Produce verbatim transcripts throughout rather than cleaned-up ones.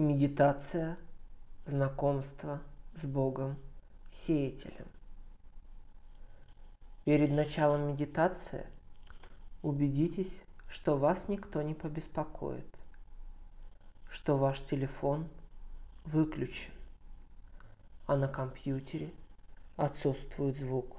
и медитация знакомства с Богом-сеятелем. Перед началом медитации убедитесь, что вас никто не побеспокоит, что ваш телефон выключен, а на компьютере отсутствует звук.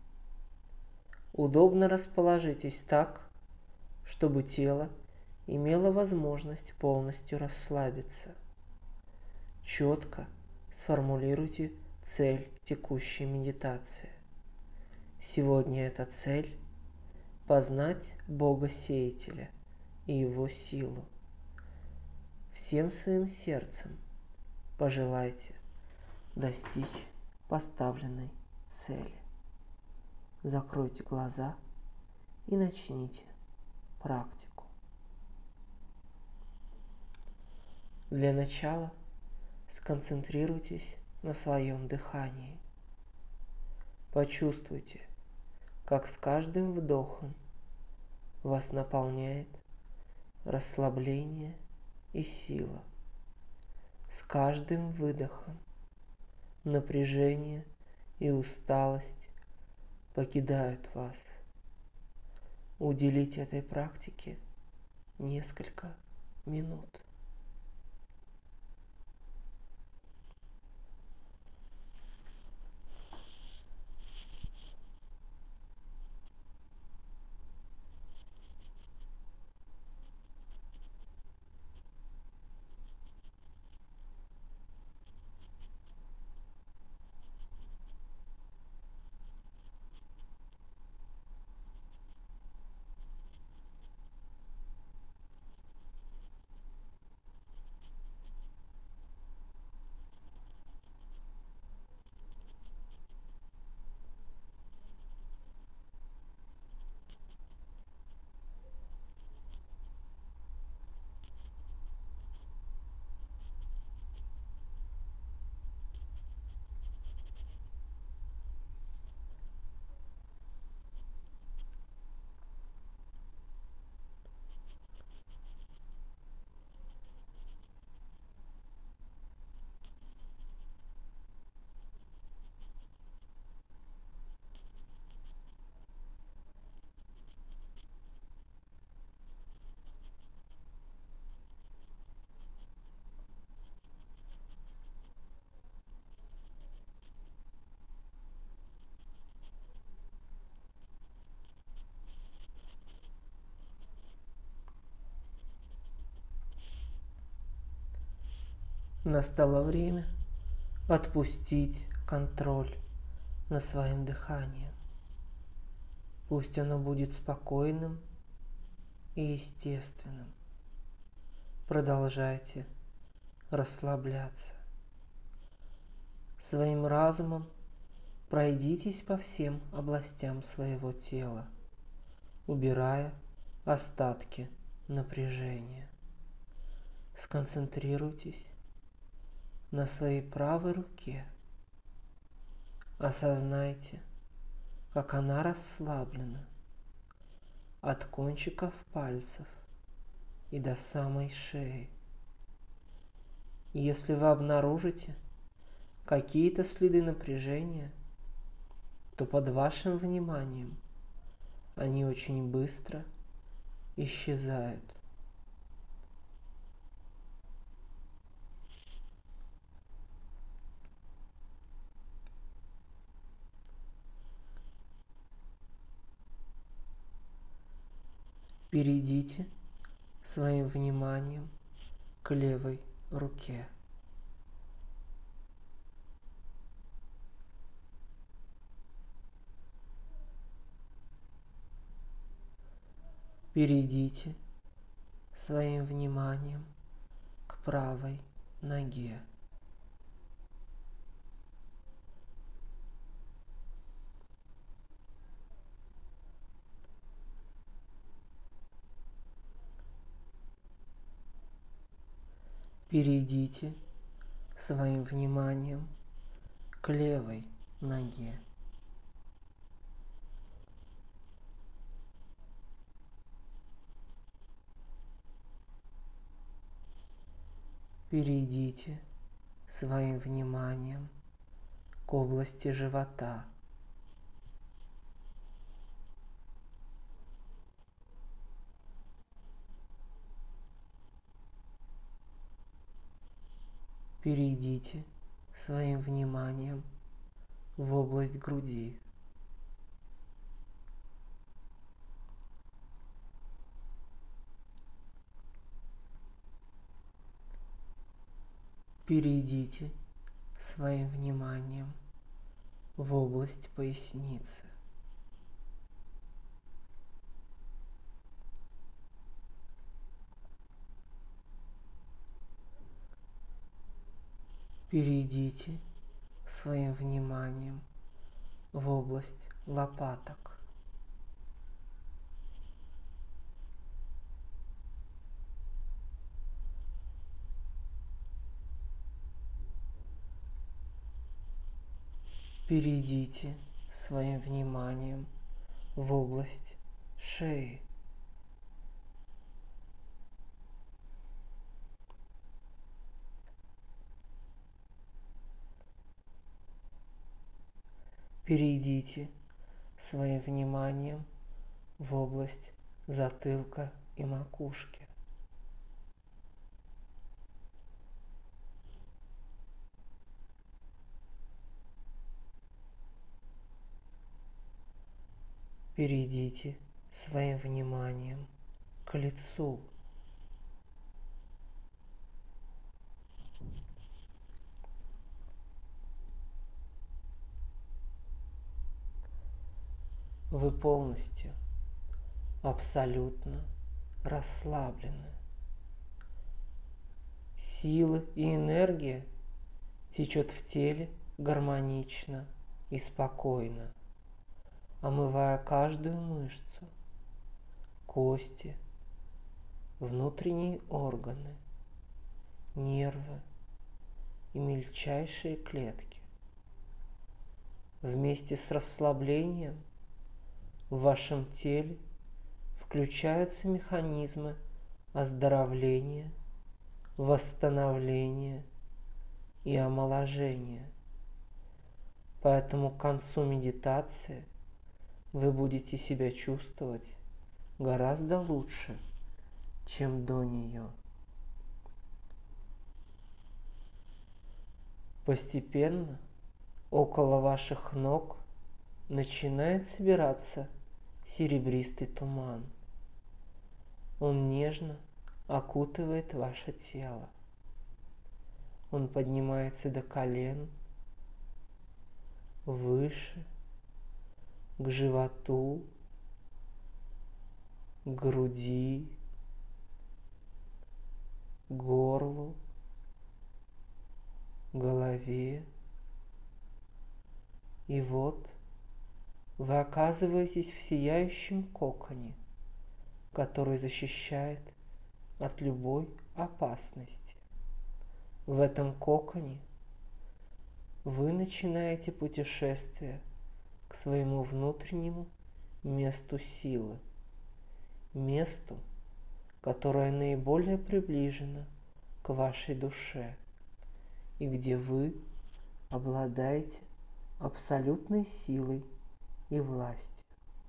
Удобно расположитесь так, чтобы тело имело возможность полностью расслабиться. Четко сформулируйте цель текущей медитации. Сегодня эта цель – познать Бога-сеятеля и его силу. Всем своим сердцем пожелайте достичь поставленной цели. Закройте глаза и начните практику. Для начала сконцентрируйтесь на своем дыхании. Почувствуйте, как с каждым вдохом вас наполняет расслабление и сила. С каждым выдохом напряжение и усталость покидают вас. Уделите этой практике несколько минут. Настало время отпустить контроль над своим дыханием. Пусть оно будет спокойным и естественным. Продолжайте расслабляться. Своим разумом пройдитесь по всем областям своего тела, убирая остатки напряжения. Сконцентрируйтесь на своей правой руке. Осознайте, как она расслаблена от кончиков пальцев и до самой шеи. Если вы обнаружите какие-то следы напряжения, то под вашим вниманием они очень быстро исчезают. Перейдите своим вниманием к левой руке. Перейдите своим вниманием к правой ноге. Перейдите своим вниманием к левой ноге. Перейдите своим вниманием к области живота. Перейдите своим вниманием в область груди. Перейдите своим вниманием в область поясницы. Перейдите своим вниманием в область лопаток. Перейдите своим вниманием в область шеи. Перейдите своим вниманием в область затылка и макушки. Перейдите своим вниманием к лицу. Вы полностью, абсолютно расслаблены. Сила и энергия течет в теле гармонично и спокойно, омывая каждую мышцу, кости, внутренние органы, нервы и мельчайшие клетки. Вместе с расслаблением в вашем теле включаются механизмы оздоровления, восстановления и омоложения. Поэтому к концу медитации вы будете себя чувствовать гораздо лучше, чем до нее. Постепенно около ваших ног начинает собираться серебристый туман. Он нежно окутывает ваше тело. Он поднимается до колен, выше, к животу, к груди, горлу, голове. И вот вы оказываетесь в сияющем коконе, который защищает от любой опасности. В этом коконе вы начинаете путешествие к своему внутреннему месту силы, месту, которое наиболее приближено к вашей душе и где вы обладаете абсолютной силой и властью.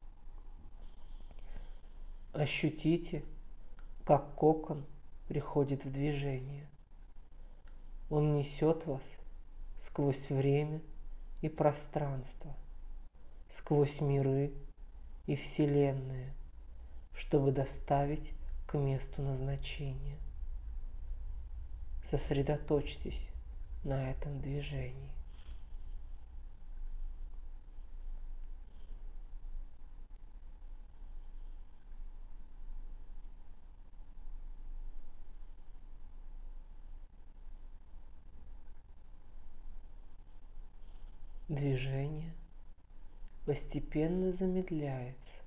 Ощутите, как кокон приходит в движение. Он несет вас сквозь время и пространство, сквозь миры и вселенные, чтобы доставить к месту назначения. Сосредоточьтесь на этом движении. Движение постепенно замедляется,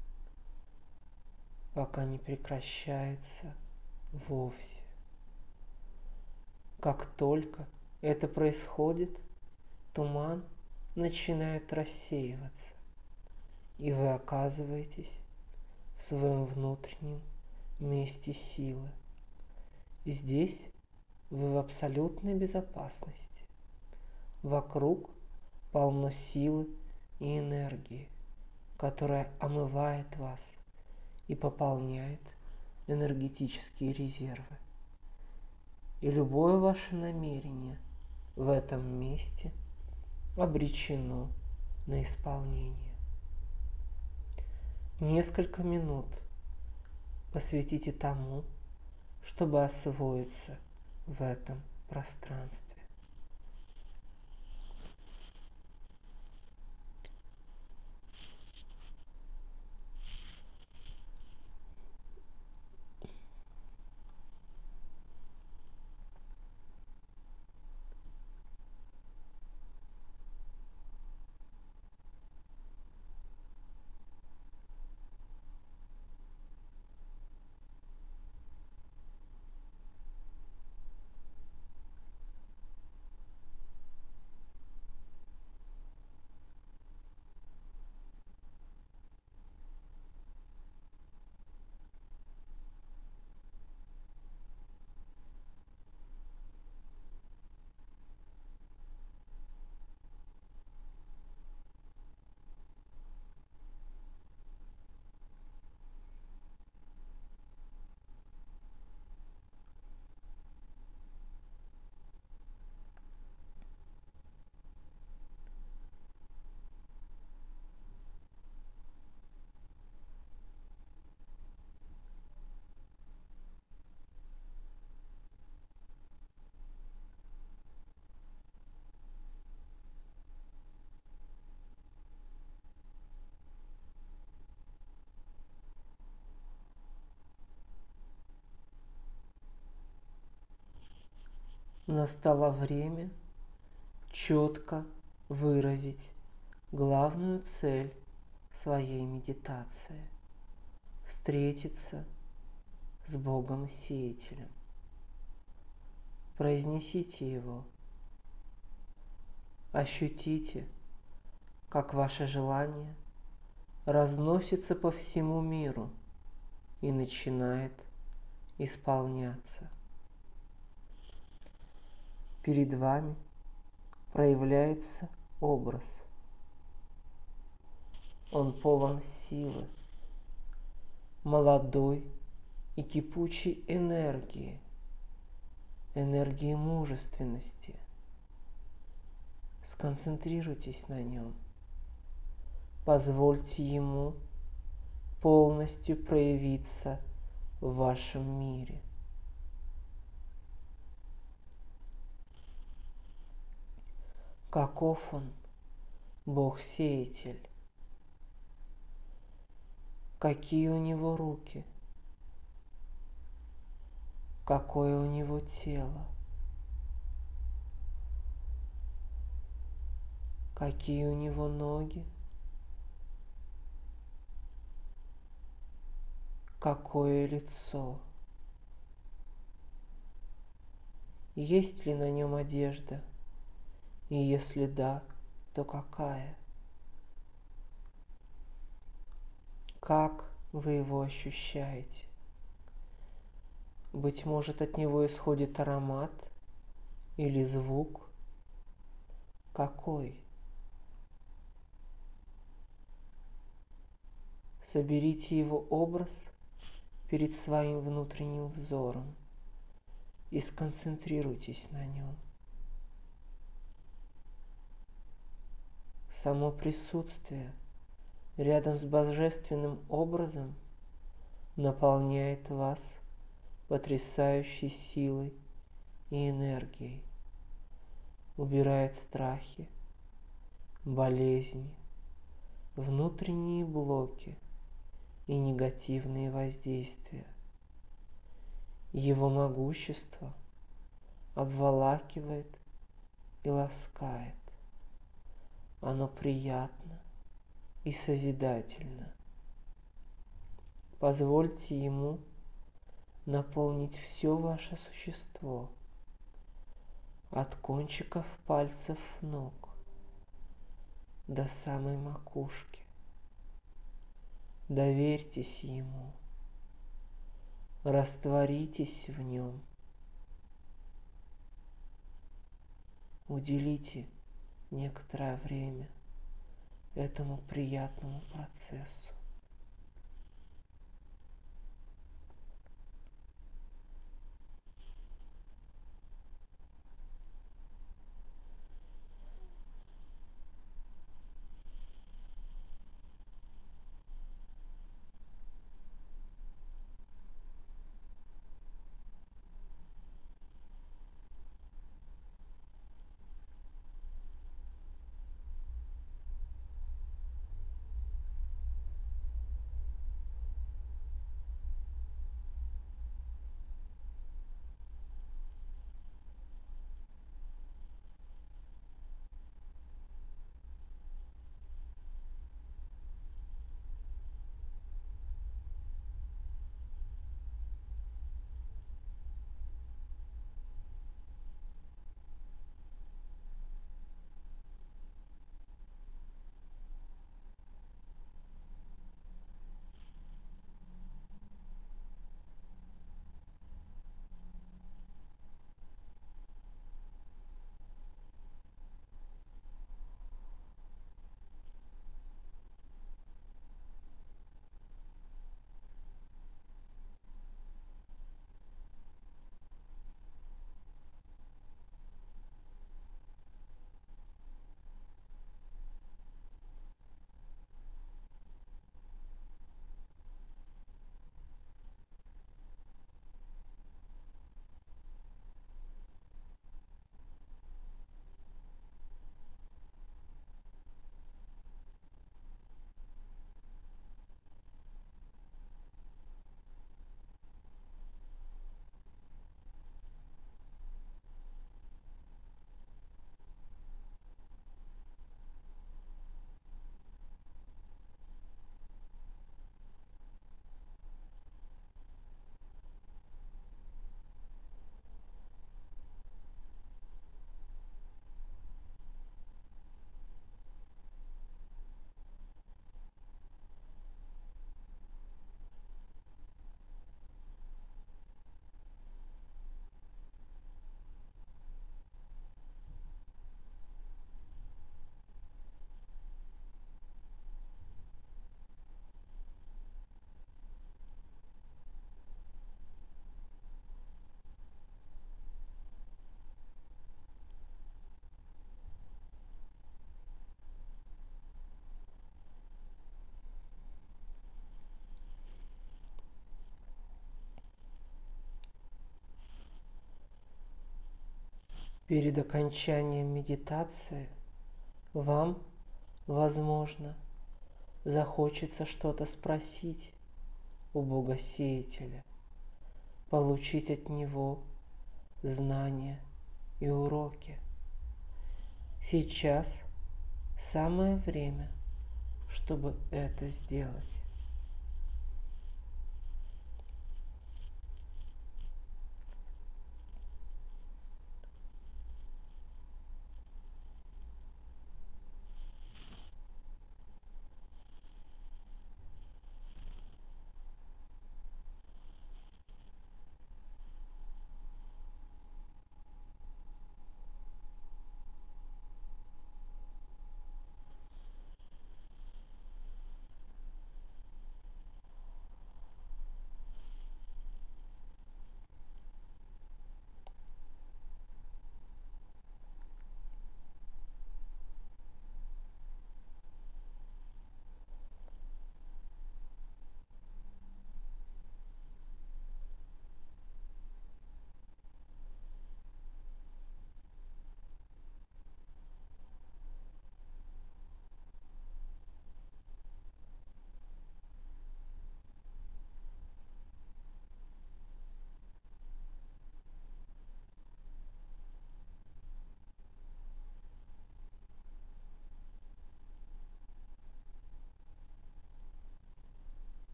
пока не прекращается вовсе. Как только это происходит, туман начинает рассеиваться, и вы оказываетесь в своем внутреннем месте силы. И здесь Вы в абсолютной безопасности. Вокруг полно силы и энергии, которая омывает вас и пополняет энергетические резервы. И любое ваше намерение в этом месте обречено на исполнение. Несколько минут посвятите тому, чтобы освоиться в этом пространстве. Настало время четко выразить главную цель своей медитации – встретиться с Богом-сеятелем. Произнесите его. Ощутите, как ваше желание разносится по всему миру и начинает исполняться. Перед вами проявляется образ. Он полон силы, молодой и кипучей энергии, энергии мужественности. Сконцентрируйтесь на нем. Позвольте ему полностью проявиться в вашем мире. Каков он, Бог-сеятель? Какие у него руки? Какое у него тело? Какие у него ноги? Какое лицо? Есть ли на нем одежда? И если да, то какая? Как вы его ощущаете? Быть может, от него исходит аромат или звук? Какой? Соберите его образ перед своим внутренним взором и сконцентрируйтесь на нем. Само присутствие рядом с божественным образом наполняет вас потрясающей силой и энергией, убирает страхи, болезни, внутренние блоки и негативные воздействия. Его могущество обволакивает и ласкает. Оно приятно и созидательно. Позвольте ему наполнить все ваше существо, от кончиков пальцев ног до самой макушки. Доверьтесь ему, растворитесь в нем, Уделите некоторое время этому приятному процессу. Перед окончанием медитации вам, возможно, захочется что-то спросить у Бога-сеятеля, получить от Него знания и уроки. Сейчас самое время, чтобы это сделать.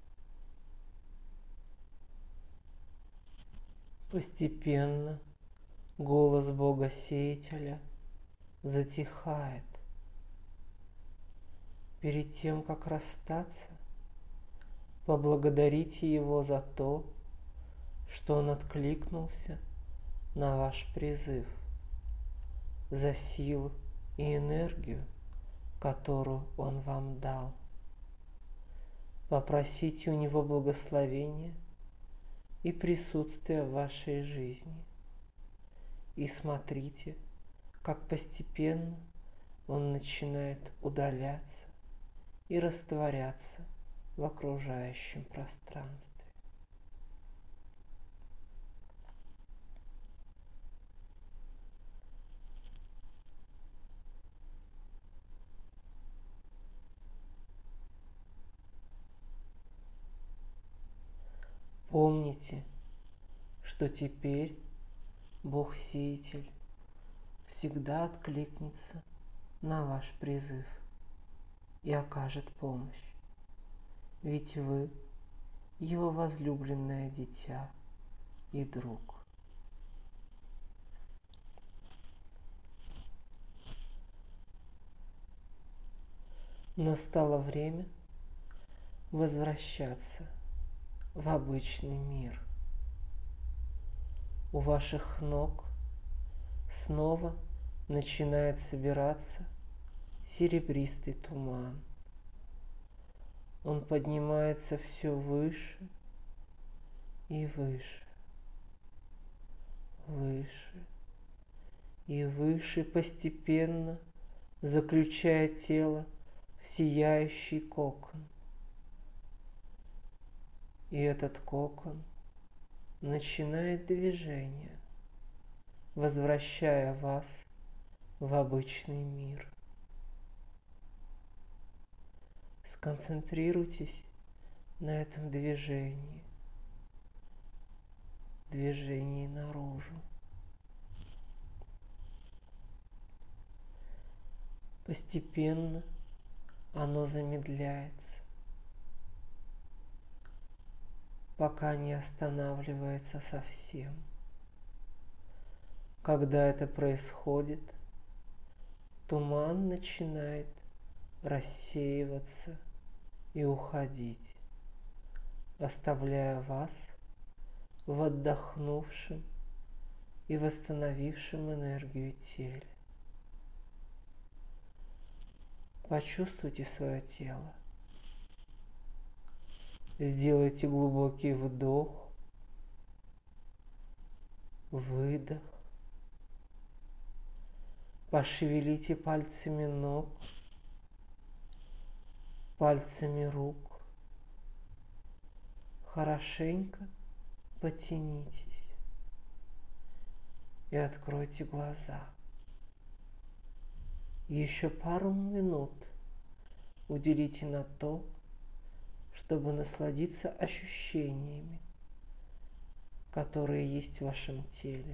Постепенно голос Бога-сеятеля затихает. Перед тем, как расстаться, поблагодарите Его за то, что Он откликнулся на ваш призыв, за силу и энергию, которую Он вам дал. Попросите у Него благословения и присутствия в вашей жизни. И смотрите, как постепенно Он начинает удаляться и растворяться в окружающем пространстве. Помните, что теперь Бог-сеятель всегда откликнется на ваш призыв и окажет помощь, ведь вы Его возлюбленное дитя и друг. Настало время возвращаться в обычный мир. У ваших ног снова начинает собираться серебристый туман. Он поднимается все выше и выше, выше и выше, постепенно заключая тело в сияющий кокон. И этот кокон начинает движение, возвращая вас в обычный мир. Сконцентрируйтесь на этом движении, движении наружу. Постепенно оно замедляется, пока не останавливается совсем. Когда это происходит, туман начинает рассеиваться и уходить, оставляя вас в отдохнувшем и восстановившем энергию теле. Почувствуйте свое тело. Сделайте глубокий вдох, выдох. Пошевелите пальцами ног, пальцами рук. Хорошенько потянитесь и откройте глаза. Еще пару минут уделите на то, чтобы насладиться ощущениями, которые есть в вашем теле,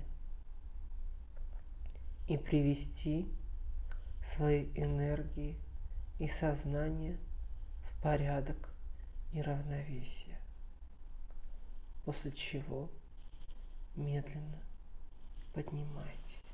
и привести свои энергии и сознание в порядок и равновесие, после чего медленно поднимайтесь.